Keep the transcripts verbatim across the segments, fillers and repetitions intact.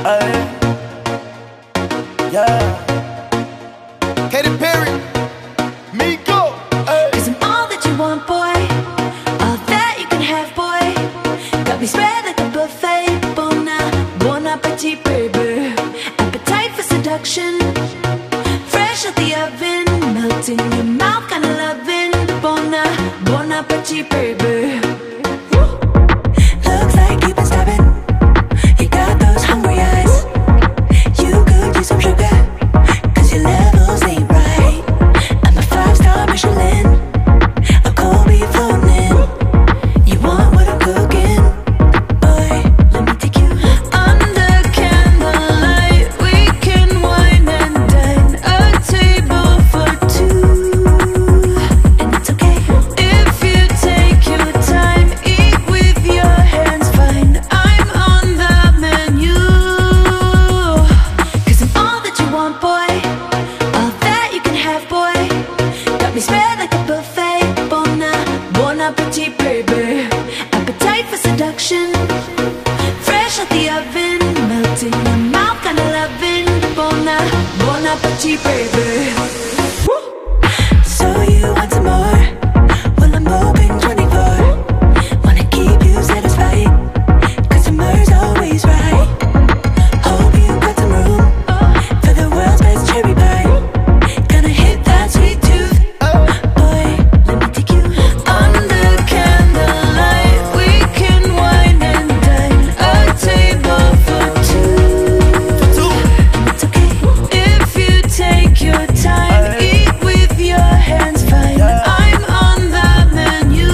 Ay, yeah. Katy Perry, Miko. Cause I'm all that you want, boy. All that you can have, boy. Got me spread like a buffet. Bon, bon appetit, baby. Appetite for seduction. Fresh out the oven. Melt in your mouth, kinda loving. Bon, bon appetit, baby. Looks like you've been stabbing. You got those hungry eyes. You could use some sugar, cause your levels ain't right. I'm a five-star Michelin, a cold beef floating in. You want what I'm cooking? Boy, let me take you under candlelight. We can wine and dine, a table for two. And it's okay if you take your time. Eat with your hands, fine. I'm on the menu. Cause I'm all that you want, boy. All that you can have, boy. Got me spread like a buffet. Bon, bon appetit, baby. Appetite for seduction. Fresh out the oven. Melt in your mouth, kinda loving. Bon, bon appetit, baby. So you want some more? Well, I'm open twenty-four. Wanna keep you satisfied, cause summer's always right. Hope you got some room for the world's best cherry pie. Gonna hit that sweet tooth. Boy, let me take you under candlelight. We can wine and dine, a table for two. And it's okay if you take your time. Eat with your hands, fine. I'm on the menu.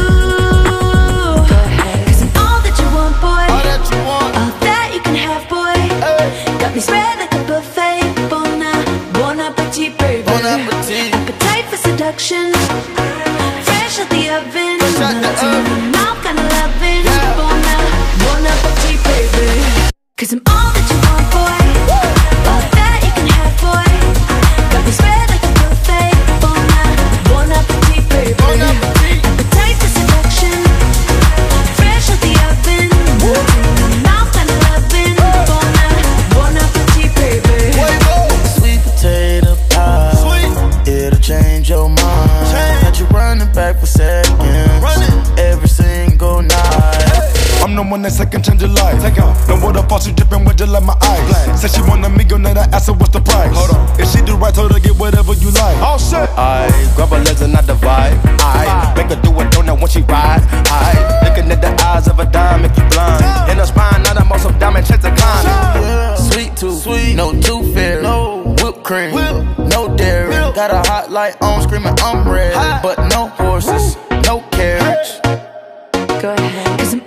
Cause I'm all that you want, boy. All that you want. All that you can have, boy. Got me spread like a buffet. Bon, bon appetit, baby. Bon appetit. Appetite for seduction. Fresh out the oven. Fresh out the Melting in oven. your mouth, kinda loving. Yeah. Bon, bon appetit, baby. Cause I'm all that you want, boy. All that you can have, boy. Got me spread like a buffet. Bon, bon appetit, baby. Bon appetit. Appetite for seduction. Fresh out the oven. Melting in your mouth, kinda loving. Bon, bon appetit, baby. Sweet potato pie. Sweet. It'll change your mind. Change. Got you running back for seconds. Running. Every single night. I'm the one that second change your life. Take off. No water falls, you dripping with just like my eyes. Black. Said she want a meal, now I asked her what's the price. Hold on. If she do right, told her get whatever you like. Oh shit. I grab her legs and I divide. I make her do a donut when she ride. I looking at the eyes of a dime, make you blind. In her spine, not a muscle diamond, chance to climb. Sweet tooth, sweet, no tooth fairy. No whipped cream, Whip. no dairy. Milk. Got a hot light on, screaming I'm ready. Hot. But no horses, no carriage. Go ahead. Cause I'm